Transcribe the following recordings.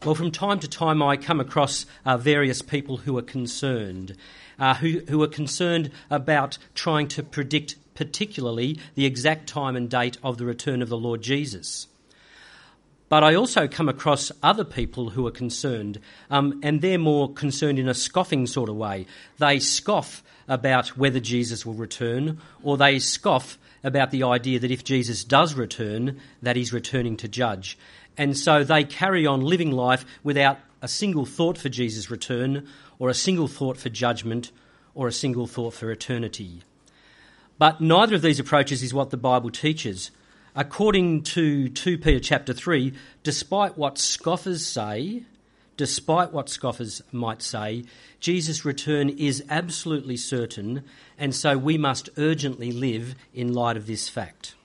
Well, from time to time I come across various people who are concerned, who are concerned about trying to predict particularly the exact time and date of the return of the Lord Jesus. But I also come across other people who are concerned, and they're more concerned in a scoffing sort of way. They scoff about whether Jesus will return, or they scoff about the idea that if Jesus does return, that he's returning to judge. And so they carry on living life without a single thought for Jesus' return, or a single thought for judgment, or a single thought for eternity. But neither of these approaches is what the Bible teaches. According to 2 Peter chapter 3, despite what scoffers might say, Jesus' return is absolutely certain, and so we must urgently live in light of this fact.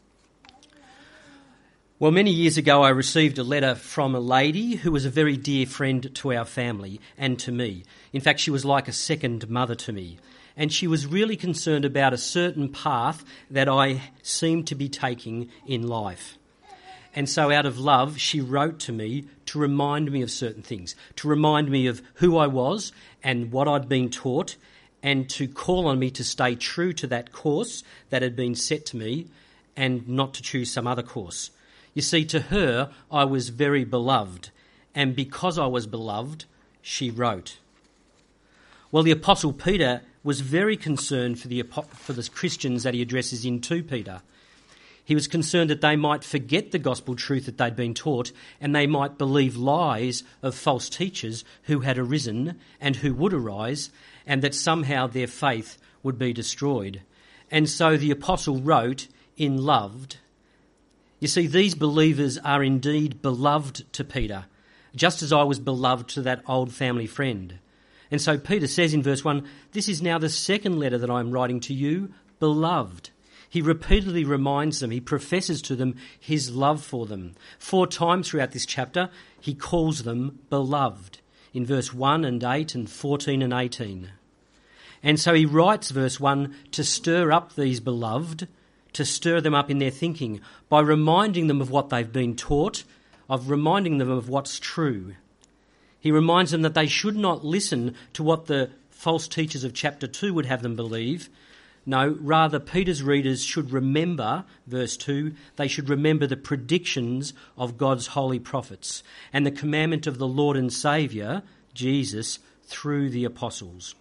Well, many years ago I received a letter from a lady who was a very dear friend to our family and to me. In fact, she was like a second mother to me. And she was really concerned about a certain path that I seemed to be taking in life. And so out of love, she wrote to me to remind me of certain things, to remind me of who I was and what I'd been taught, and to call on me to stay true to that course that had been set to me and not to choose some other course. You see, to her, I was very beloved, and because I was beloved, she wrote. Well, the Apostle Peter was very concerned for the Christians that he addresses in 2 Peter. He was concerned that they might forget the gospel truth that they'd been taught, and they might believe lies of false teachers who had arisen and who would arise, and that somehow their faith would be destroyed. And so the apostle wrote in love. You see, these believers are indeed beloved to Peter, just as I was beloved to that old family friend. And so Peter says in verse 1, "This is now the second letter that I am writing to you, beloved." He repeatedly reminds them, he professes to them his love for them. 4 times throughout this chapter, he calls them beloved, in verse 1 and 8 and 14 and 18. And so he writes verse 1 to stir up these beloved, to stir them up in their thinking by reminding them of what they've been taught, of reminding them of what's true. He reminds them that they should not listen to what the false teachers of chapter 2 would have them believe. No, rather Peter's readers should remember, verse 2, they should remember the predictions of God's holy prophets and the commandment of the Lord and Saviour, Jesus, through the apostles.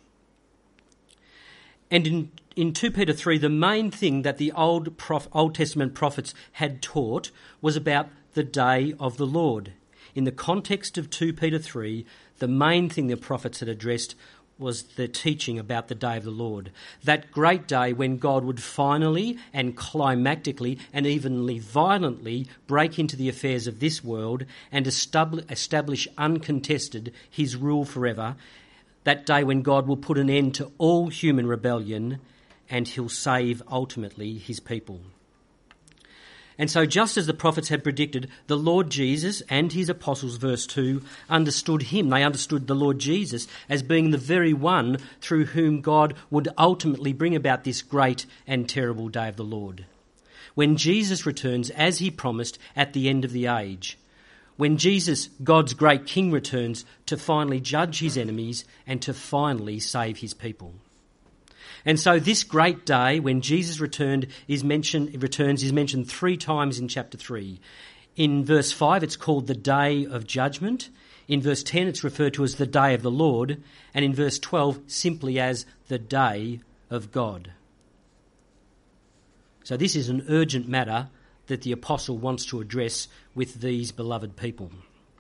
And in 2 Peter 3, the main thing that the Old Testament prophets had taught was about the day of the Lord. In the context of 2 Peter 3, the main thing the prophets had addressed was the teaching about the day of the Lord. That great day when God would finally and climactically and evenly violently break into the affairs of this world and establish uncontested his rule forever. That day when God will put an end to all human rebellion and he'll save ultimately his people. And so just as the prophets had predicted, the Lord Jesus and his apostles, verse 2, understood him. They understood the Lord Jesus as being the very one through whom God would ultimately bring about this great and terrible day of the Lord. When Jesus returns, as he promised, at the end of the age. When Jesus, God's great King, returns to finally judge his enemies and to finally save his people. And so this great day when Jesus returns is mentioned 3 times in chapter 3. In verse 5 it's called the day of judgment. In verse 10 it's referred to as the day of the Lord. And in verse 12 simply as the day of God. So this is an urgent matter that the apostle wants to address with these beloved people.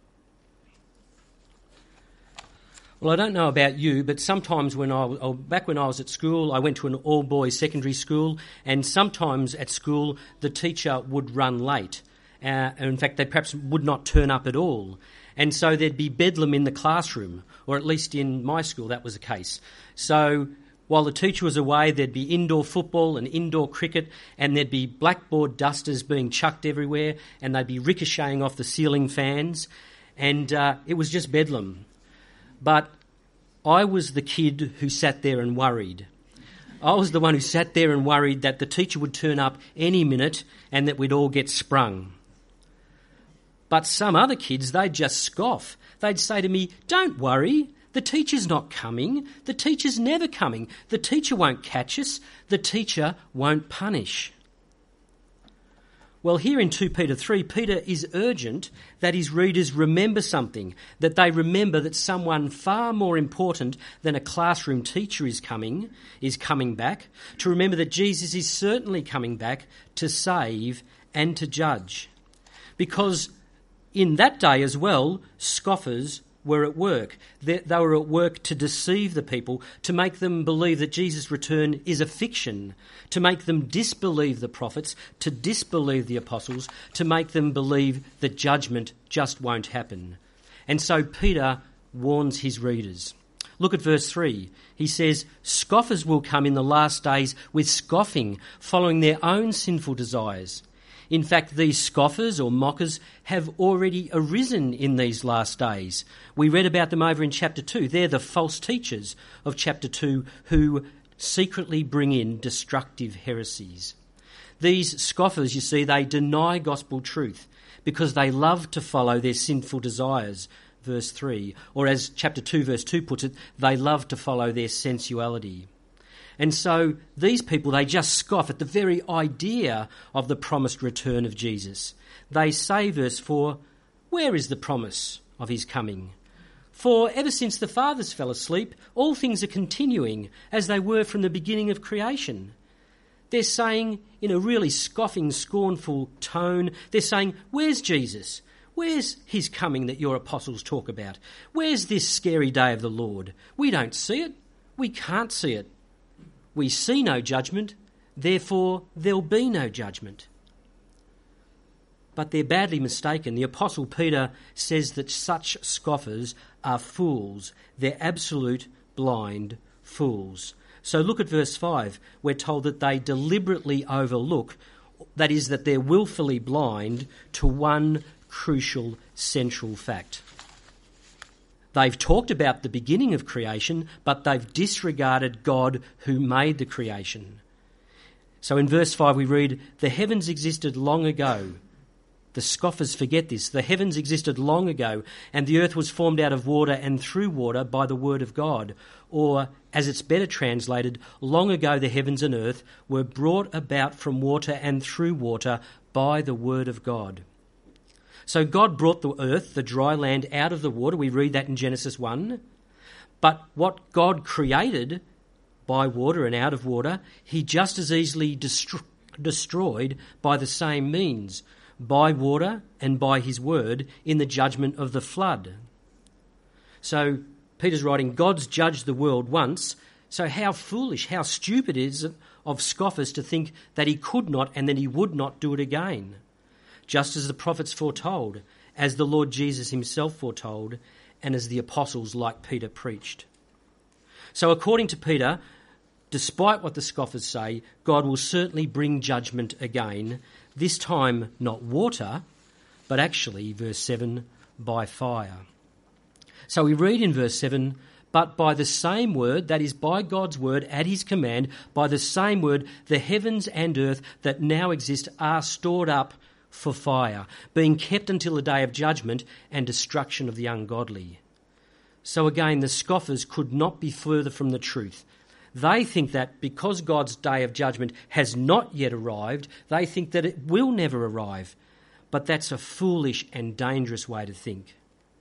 Well, I don't know about you, but sometimes back when I was at school, I went to an all-boys secondary school, and sometimes at school the teacher would run late. In fact, they perhaps would not turn up at all. And so there'd be bedlam in the classroom, or at least in my school that was the case. So while the teacher was away, there'd be indoor football and indoor cricket, and there'd be blackboard dusters being chucked everywhere, and they'd be ricocheting off the ceiling fans, and it was just bedlam. But I was the kid who sat there and worried. I was the one who sat there and worried that the teacher would turn up any minute and that we'd all get sprung. But some other kids, they'd just scoff. They'd say to me, "Don't worry, the teacher's not coming. The teacher's never coming. The teacher won't catch us. The teacher won't punish." Well, here in 2 Peter 3, Peter is urgent that his readers remember something, that they remember that someone far more important than a classroom teacher is coming back, to remember that Jesus is certainly coming back to save and to judge. Because in that day as well, scoffers were at work. They were at work to deceive the people, to make them believe that Jesus' return is a fiction, to make them disbelieve the prophets, to disbelieve the apostles, to make them believe that judgment just won't happen. And so Peter warns his readers. Look at verse 3. He says, "Scoffers will come in the last days with scoffing, following their own sinful desires." In fact, these scoffers or mockers have already arisen in these last days. We read about them over in chapter 2. They're the false teachers of chapter 2 who secretly bring in destructive heresies. These scoffers, you see, they deny gospel truth because they love to follow their sinful desires, verse 3. Or as chapter 2 verse 2 puts it, they love to follow their sensuality. And so these people, they just scoff at the very idea of the promised return of Jesus. They say, verse 4, "Where is the promise of his coming? For ever since the fathers fell asleep, all things are continuing as they were from the beginning of creation." They're saying in a really scoffing, scornful tone, they're saying, "Where's Jesus? Where's his coming that your apostles talk about? Where's this scary day of the Lord? We don't see it. We can't see it. We see no judgment, therefore there'll be no judgment." But they're badly mistaken. The Apostle Peter says that such scoffers are fools. They're absolute blind fools. So look at verse 5. We're told that they deliberately overlook, that is, that they're willfully blind to one crucial central fact. They've talked about the beginning of creation, but they've disregarded God who made the creation. So in verse 5 we read, "The heavens existed long ago." The scoffers forget this. The heavens existed long ago, and the earth was formed out of water and through water by the word of God. Or, as it's better translated, long ago the heavens and earth were brought about from water and through water by the word of God. So God brought the earth, the dry land, out of the water. We read that in Genesis 1. But what God created by water and out of water, he just as easily destroyed by the same means, by water and by his word, in the judgment of the flood. So Peter's writing, God's judged the world once, so how foolish, how stupid is it of scoffers to think that he could not and that he would not do it again. Just as the prophets foretold, as the Lord Jesus himself foretold, and as the apostles like Peter preached. So according to Peter, despite what the scoffers say, God will certainly bring judgment again, this time not water, but actually, verse 7, by fire. So we read in verse 7, "But by the same word," that is by God's word at his command, by the same word, the heavens and earth that now exist are stored up for fire, being kept until the day of judgment and destruction of the ungodly. So again, the scoffers could not be further from the truth. They think that because God's day of judgment has not yet arrived, they think that it will never arrive. But that's a foolish and dangerous way to think.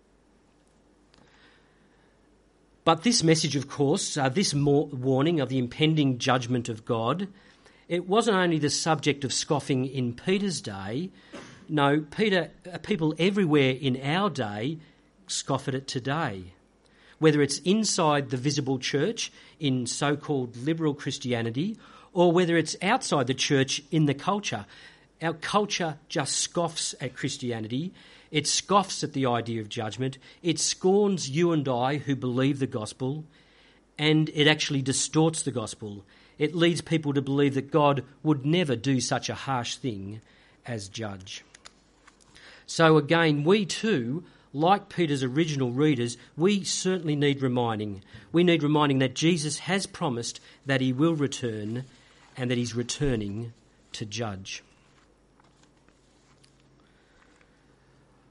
But this message, of course, this warning of the impending judgment of God, it wasn't only the subject of scoffing in Peter's day. No, people everywhere in our day scoff at it today. Whether it's inside the visible church in so-called liberal Christianity, or whether it's outside the church in the culture. Our culture just scoffs at Christianity. It scoffs at the idea of judgment. It scorns you and I who believe the gospel, and it actually distorts the gospel. It leads people to believe that God would never do such a harsh thing as judge. So again, we too, like Peter's original readers, we certainly need reminding. We need reminding that Jesus has promised that he will return and that he's returning to judge.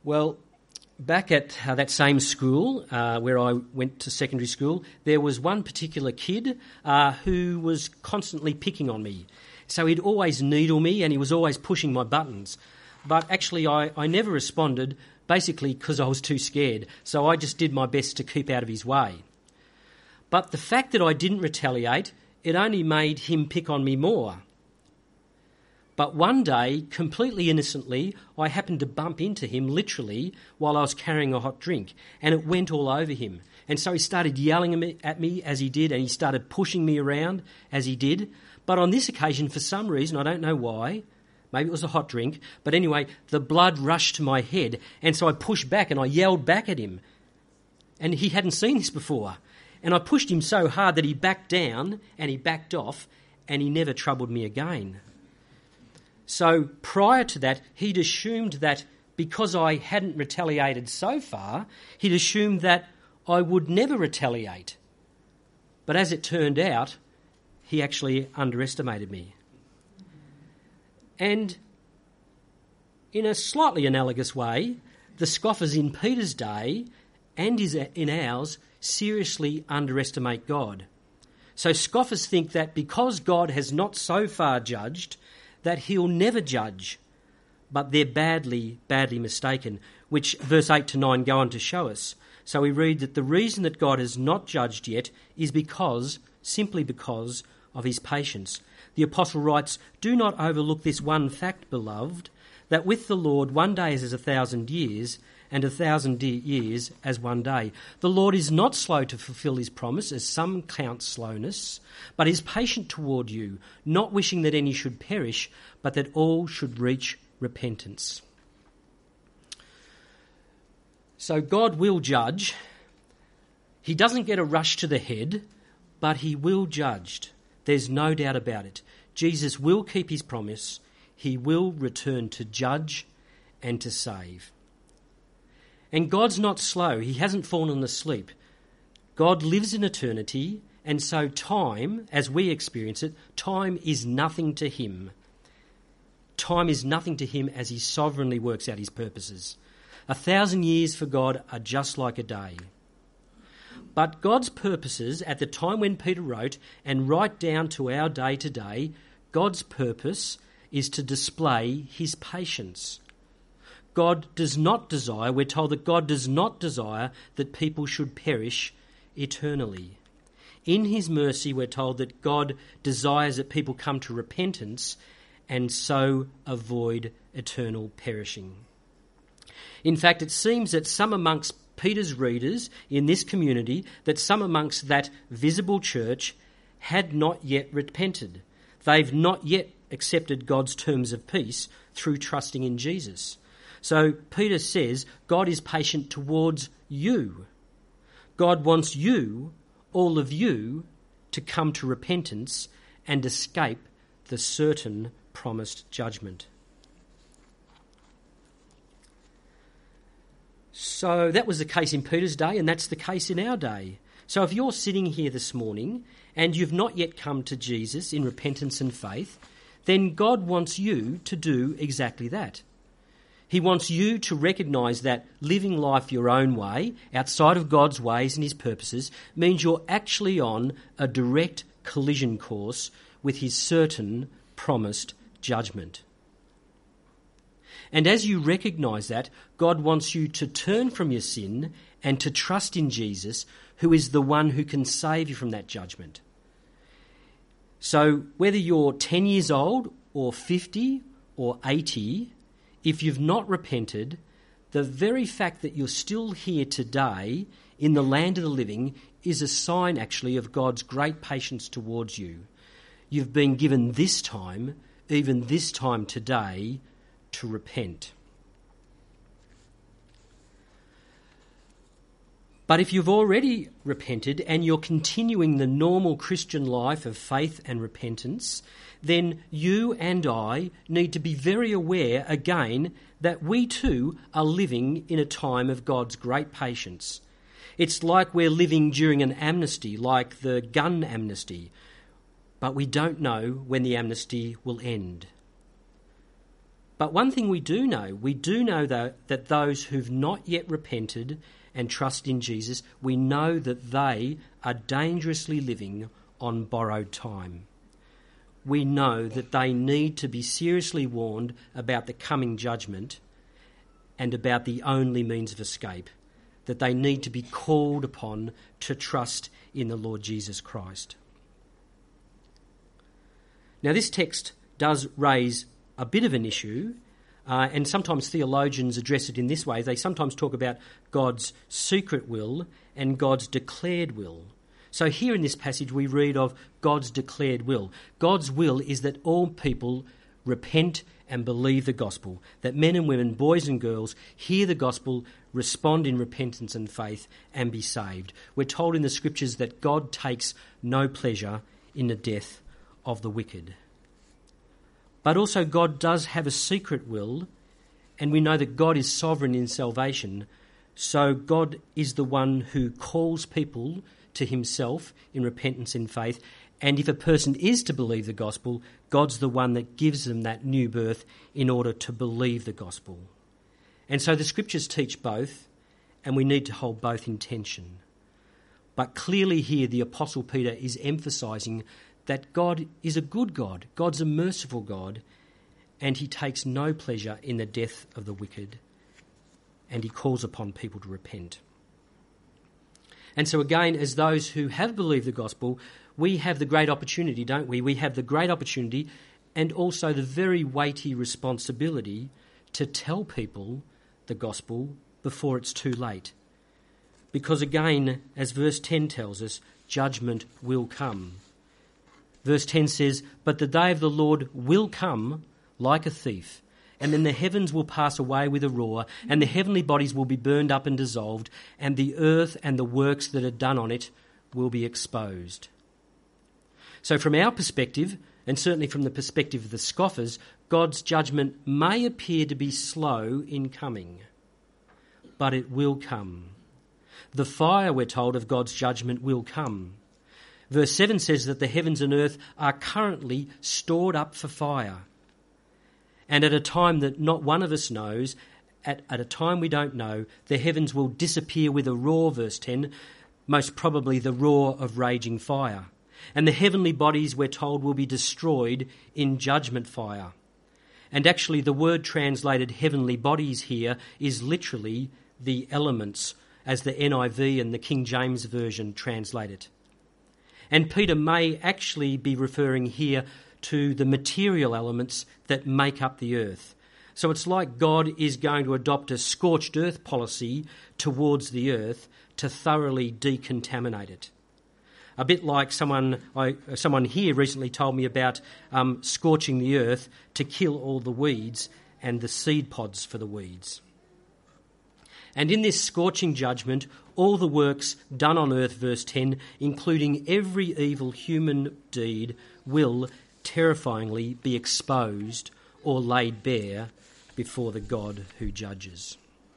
Well, back at that same school where I went to secondary school, there was one particular kid who was constantly picking on me. So he'd always needle me and he was always pushing my buttons. But actually I never responded, basically because I was too scared. So I just did my best to keep out of his way. But the fact that I didn't retaliate, it only made him pick on me more. But one day, completely innocently, I happened to bump into him literally while I was carrying a hot drink, and it went all over him. And so he started yelling at me as he did, and he started pushing me around as he did. But on this occasion, for some reason, I don't know why, maybe it was a hot drink, but anyway, the blood rushed to my head, and so I pushed back and I yelled back at him. And he hadn't seen this before. And I pushed him so hard that he backed down and he backed off, and he never troubled me again. So prior to that, he'd assumed that because I hadn't retaliated so far, he'd assumed that I would never retaliate. But as it turned out, he actually underestimated me. And in a slightly analogous way, the scoffers in Peter's day and in ours seriously underestimate God. So scoffers think that because God has not so far judged, that he'll never judge, but they're badly mistaken, which verse 8 to 9 go on to show us. So we read that the reason that God has not judged yet is simply because of his patience. The apostle writes, "Do not overlook this one fact, beloved, that with the Lord 1 day is as 1,000 years, and 1,000 years as 1 day. The Lord is not slow to fulfill his promise, as some count slowness, but is patient toward you, not wishing that any should perish, but that all should reach repentance." So God will judge. He doesn't get a rush to the head, but he will judge. There's no doubt about it. Jesus will keep his promise. He will return to judge and to save. And God's not slow. He hasn't fallen asleep. God lives in eternity, and so time, as we experience it, time is nothing to him. Time is nothing to him as he sovereignly works out his purposes. 1,000 years for God are just like a day. But God's purposes at the time when Peter wrote, and right down to our day today, God's purpose is to display his patience. God does not desire, we're told that God does not desire that people should perish eternally. In his mercy, we're told that God desires that people come to repentance and so avoid eternal perishing. In fact, it seems that some amongst Peter's readers in this community, that some amongst that visible church had not yet repented. They've not yet accepted God's terms of peace through trusting in Jesus. So Peter says God is patient towards you. God wants you, all of you, to come to repentance and escape the certain promised judgment. So that was the case in Peter's day, and that's the case in our day. So if you're sitting here this morning and you've not yet come to Jesus in repentance and faith, then God wants you to do exactly that. He wants you to recognise that living life your own way, outside of God's ways and his purposes, means you're actually on a direct collision course with his certain promised judgment. And as you recognise that, God wants you to turn from your sin and to trust in Jesus, who is the one who can save you from that judgment. So whether you're 10 years old or 50 or 80, if you've not repented, the very fact that you're still here today in the land of the living is a sign actually of God's great patience towards you. You've been given this time, even this time today, to repent. But if you've already repented and you're continuing the normal Christian life of faith and repentance, then you and I need to be very aware again that we too are living in a time of God's great patience. It's like we're living during an amnesty, like the gun amnesty, but we don't know when the amnesty will end. But one thing we do know that those who've not yet repented and trust in Jesus, we know that they are dangerously living on borrowed time. We know that they need to be seriously warned about the coming judgment and about the only means of escape, that they need to be called upon to trust in the Lord Jesus Christ. Now, this text does raise a bit of an issue, and sometimes theologians address it in this way. They sometimes talk about God's secret will and God's declared will. So here in this passage we read of God's declared will. God's will is that all people repent and believe the gospel, that men and women, boys and girls, hear the gospel, respond in repentance and faith, and be saved. We're told in the scriptures that God takes no pleasure in the death of the wicked. But also God does have a secret will, and we know that God is sovereign in salvation, so God is the one who calls people to himself in repentance and faith, and if a person is to believe the gospel, God's the one that gives them that new birth in order to believe the gospel. And so the scriptures teach both, and we need to hold both in tension. But clearly here the Apostle Peter is emphasising that God is a good God, God's a merciful God, and he takes no pleasure in the death of the wicked, and he calls upon people to repent. And so again, as those who have believed the gospel, we have the great opportunity, don't we? We have the great opportunity and also the very weighty responsibility to tell people the gospel before it's too late. Because again, as verse 10 tells us, judgment will come. Verse 10 says, "But the day of the Lord will come like a thief, and then the heavens will pass away with a roar, and the heavenly bodies will be burned up and dissolved, and the earth and the works that are done on it will be exposed." So from our perspective, and certainly from the perspective of the scoffers, God's judgment may appear to be slow in coming, but it will come. The fire, we're told, of God's judgment will come. Verse 7 says that the heavens and earth are currently stored up for fire. And at a time that not one of us knows, at a time we don't know, the heavens will disappear with a roar, verse 10, most probably the roar of raging fire. And the heavenly bodies, we're told, will be destroyed in judgment fire. And actually the word translated heavenly bodies here is literally the elements, as the NIV and the King James Version translate it. And Peter may actually be referring here to the material elements that make up the earth. So it's like God is going to adopt a scorched earth policy towards the earth to thoroughly decontaminate it. A bit like someone here recently told me about scorching the earth to kill all the weeds and the seed pods for the weeds. And in this scorching judgment, all the works done on earth, verse 10, including every evil human deed, will terrifyingly be exposed or laid bare before the God who judges.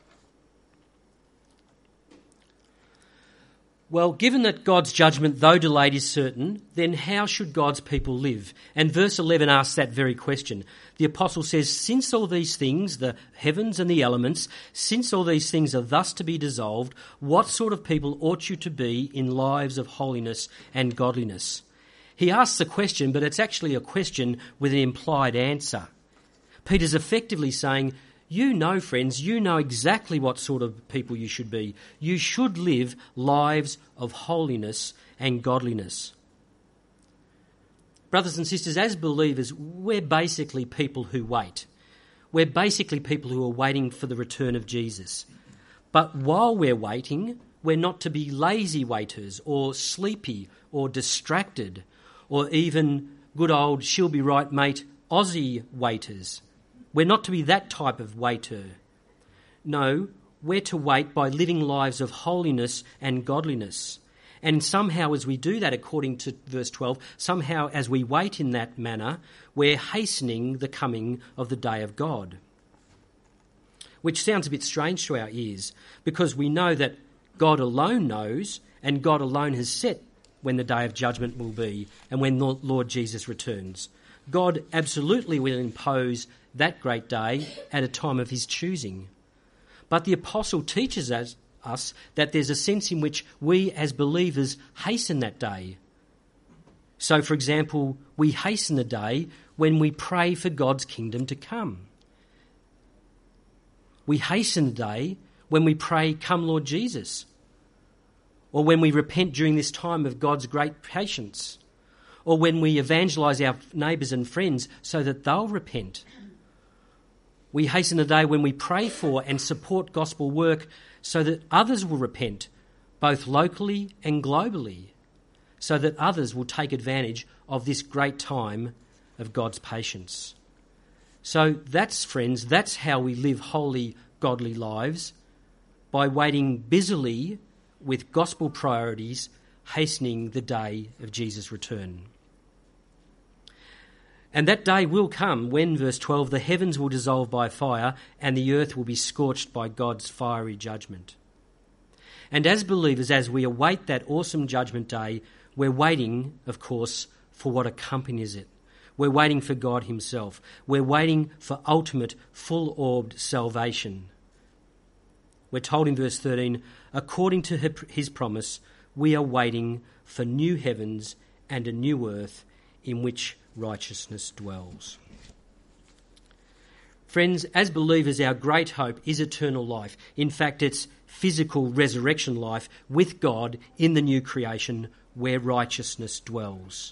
Well, given that God's judgment, though delayed, is certain, then how should God's people live? And verse 11 asks that very question. The apostle says, "Since all these things, the heavens and the elements, since all these things are thus to be dissolved, what sort of people ought you to be in lives of holiness and godliness?" He asks a question, but it's actually a question with an implied answer. Peter's effectively saying, you know, friends, you know exactly what sort of people you should be. You should live lives of holiness and godliness. Brothers and sisters, as believers, we're basically people who wait. We're basically people who are waiting for the return of Jesus. But while we're waiting, we're not to be lazy waiters or sleepy or distracted or even good old she'll be right mate Aussie waiters. We're not to be that type of waiter. No, we're to wait by living lives of holiness and godliness. And somehow as we do that, according to verse 12, somehow as we wait in that manner, we're hastening the coming of the day of God. Which sounds a bit strange to our ears, because we know that God alone knows and God alone has set when the day of judgment will be and when the Lord Jesus returns. God absolutely will impose that great day at a time of his choosing. But the apostle teaches us that there's a sense in which we as believers hasten that day. So, for example, we hasten the day when we pray for God's kingdom to come. We hasten the day when we pray, "Come, Lord Jesus," or when we repent during this time of God's great patience, or when we evangelise our neighbours and friends so that they'll repent. We hasten the day when we pray for and support gospel work so that others will repent, both locally and globally, so that others will take advantage of this great time of God's patience. So that's, friends, that's how we live holy, godly lives, by waiting busily with gospel priorities, hastening the day of Jesus' return. And that day will come when, verse 12, the heavens will dissolve by fire and the earth will be scorched by God's fiery judgment. And as believers, as we await that awesome judgment day, we're waiting, of course, for what accompanies it. We're waiting for God himself. We're waiting for ultimate, full-orbed salvation. We're told in verse 13, according to his promise, we are waiting for new heavens and a new earth in which righteousness dwells. Friends, as believers, our great hope is eternal life. In fact, it's physical resurrection life with God in the new creation where righteousness dwells.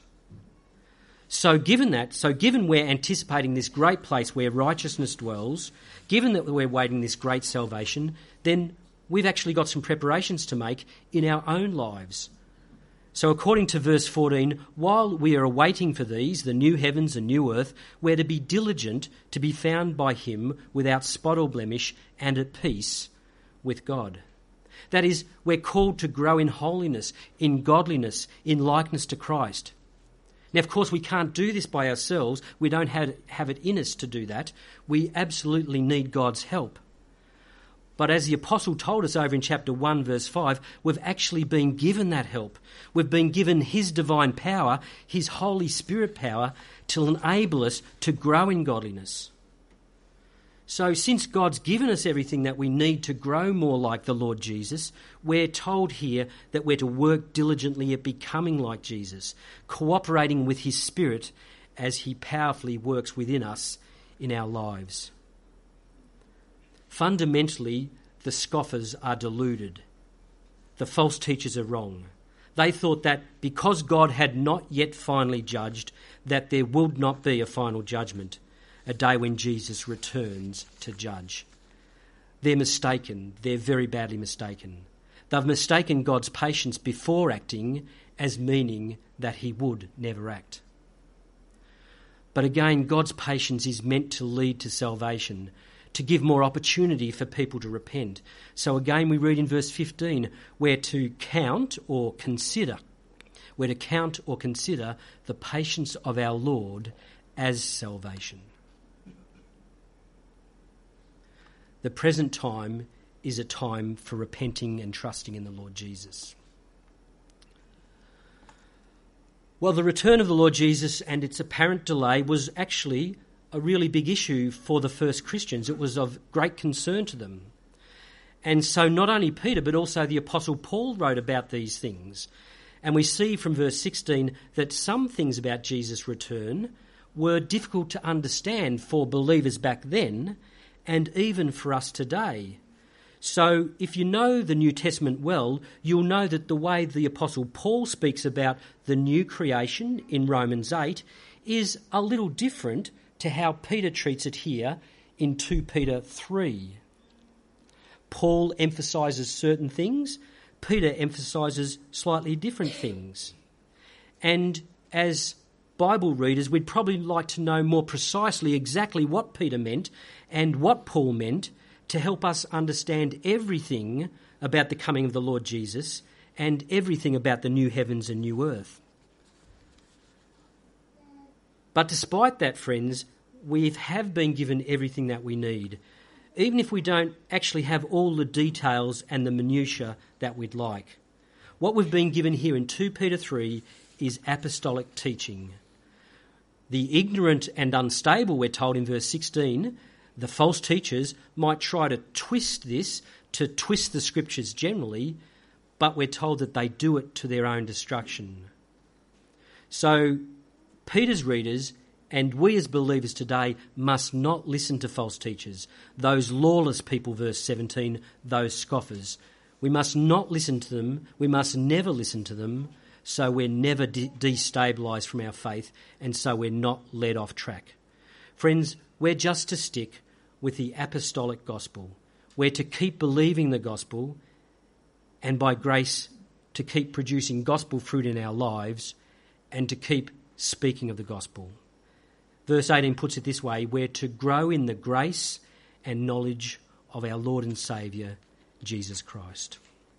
So given we're anticipating this great place where righteousness dwells, given that we're waiting this great salvation, then we've actually got some preparations to make in our own lives. So according to verse 14, while we are awaiting for these, the new heavens and new earth, we're to be diligent to be found by him without spot or blemish and at peace with God. That is, we're called to grow in holiness, in godliness, in likeness to Christ. Now, of course, we can't do this by ourselves. We don't have it in us to do that. We absolutely need God's help. But as the apostle told us over in chapter 1, verse 5, we've actually been given that help. We've been given his divine power, his Holy Spirit power, to enable us to grow in godliness. So since God's given us everything that we need to grow more like the Lord Jesus, we're told here that we're to work diligently at becoming like Jesus, cooperating with his Spirit as he powerfully works within us in our lives. Fundamentally, the scoffers are deluded. The false teachers are wrong. They thought that because God had not yet finally judged, that there would not be a final judgment, a day when Jesus returns to judge. They're mistaken. They're very badly mistaken. They've mistaken God's patience before acting as meaning that he would never act. But again, God's patience is meant to lead to salvation, to give more opportunity for people to repent. So again, we read in verse 15, we're to count or consider the patience of our Lord as salvation. The present time is a time for repenting and trusting in the Lord Jesus. Well, the return of the Lord Jesus and its apparent delay was actually a really big issue for the first Christians. It was of great concern to them. And so not only Peter, but also the Apostle Paul wrote about these things. And we see from verse 16 that some things about Jesus' return were difficult to understand for believers back then and even for us today. So if you know the New Testament well, you'll know that the way the Apostle Paul speaks about the new creation in Romans 8 is a little different to how Peter treats it here in 2 Peter 3. Paul emphasises certain things, Peter emphasises slightly different things. And as Bible readers, we'd probably like to know more precisely exactly what Peter meant and what Paul meant to help us understand everything about the coming of the Lord Jesus and everything about the new heavens and new earth. But despite that, friends, we have been given everything that we need, even if we don't actually have all the details and the minutiae that we'd like. What we've been given here in 2 Peter 3 is apostolic teaching. The ignorant and unstable, we're told in verse 16, the false teachers might try to twist this, to twist the scriptures generally, but we're told that they do it to their own destruction. So Peter's readers and we as believers today must not listen to false teachers, those lawless people, verse 17, those scoffers. We must not listen to them. We must never listen to them, so we're never destabilised from our faith and so we're not led off track. Friends, we're just to stick with the apostolic gospel. We're to keep believing the gospel and by grace to keep producing gospel fruit in our lives and to keep speaking of the gospel. Verse 18 puts it this way: we're to grow in the grace and knowledge of our Lord and Saviour, Jesus Christ.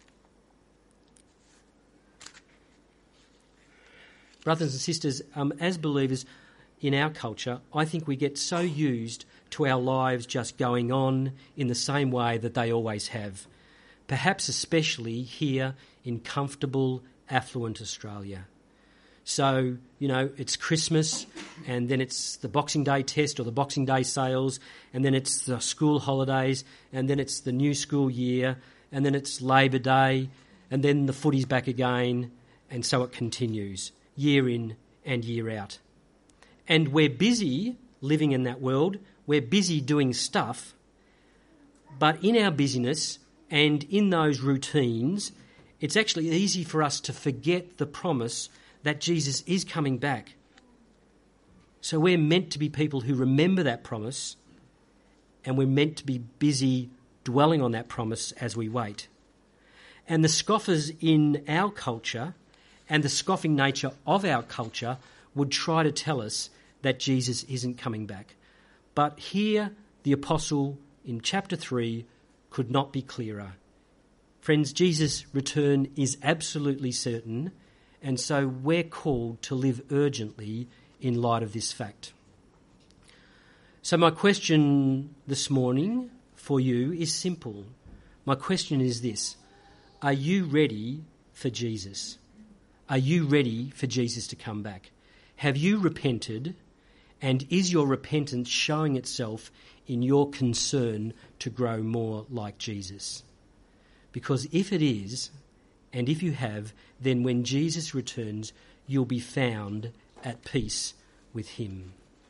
Brothers and sisters, as believers in our culture, I think we get so used to our lives just going on in the same way that they always have, perhaps especially here in comfortable, affluent Australia. So, it's Christmas and then it's the Boxing Day test or the Boxing Day sales and then it's the school holidays and then it's the new school year and then it's Labor Day and then the footy's back again, and so it continues year in and year out. And we're busy living in that world, we're busy doing stuff, but in our busyness and in those routines, it's actually easy for us to forget the promise that Jesus is coming back. So we're meant to be people who remember that promise, and we're meant to be busy dwelling on that promise as we wait. And the scoffers in our culture and the scoffing nature of our culture would try to tell us that Jesus isn't coming back. But here the apostle in chapter 3 could not be clearer. Friends, Jesus' return is absolutely certain, and so we're called to live urgently in light of this fact. So my question this morning for you is simple. My question is this: are you ready for Jesus? Are you ready for Jesus to come back? Have you repented, and is your repentance showing itself in your concern to grow more like Jesus? Because if it is, and if you have, then when Jesus returns, you'll be found at peace with him.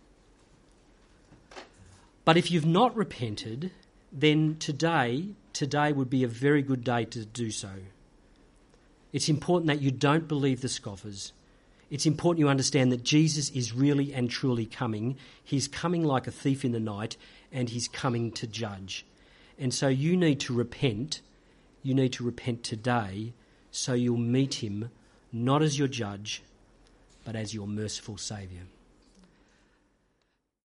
But if you've not repented, then today would be a very good day to do so. It's important that you don't believe the scoffers. It's important you understand that Jesus is really and truly coming. He's coming like a thief in the night, and he's coming to judge. And so you need to repent. You need to repent today so you'll meet him not as your judge, but as your merciful Saviour.